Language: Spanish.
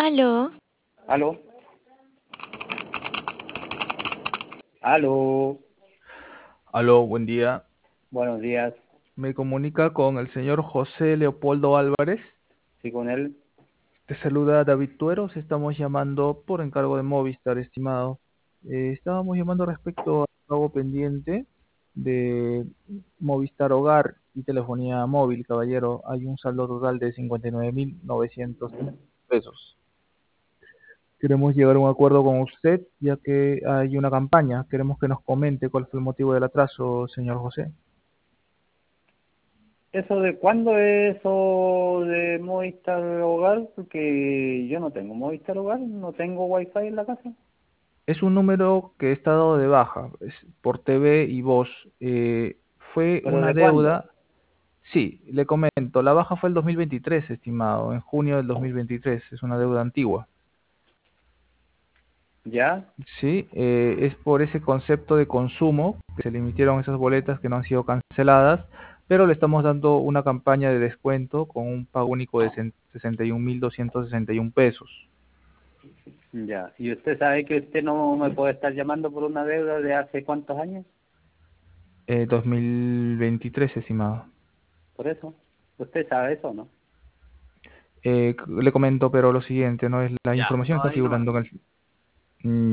Aló, Aló, aló, Aló, buen día. buenos días. Me comunica con el señor José Leopoldo Álvarez. Sí, con él. Te saluda David Tueros. Estamos llamando por encargo de Movistar, estimado. Estábamos llamando respecto al pago pendiente de Movistar Hogar y telefonía móvil, caballero. Hay un saldo total de 59.900 pesos. Queremos llegar a un acuerdo con usted, ya que hay una campaña. Queremos que nos comente cuál fue el motivo del atraso, señor José. ¿Eso de cuándo es eso de Movistar Hogar? Porque yo no tengo Movistar Hogar, no tengo Wi-Fi en la casa. Es un número que está dado de baja por TV y voz. Fue ¿Pero una de cuándo? deuda. Sí, le comento. La baja fue el 2023, estimado, en junio del 2023. Es una deuda antigua. ¿Ya? Sí, es por ese concepto de consumo que se le emitieron esas boletas que no han sido canceladas, pero le estamos dando una campaña de descuento con un pago único de 61.261 pesos. Ya. ¿Y usted sabe que usted no me puede estar llamando por una deuda de hace cuántos años? 2023, estimado. Por eso. ¿Usted sabe eso o no? Le comento, pero lo siguiente, no es la Ya, información no, está ahí nomás. figurando en el...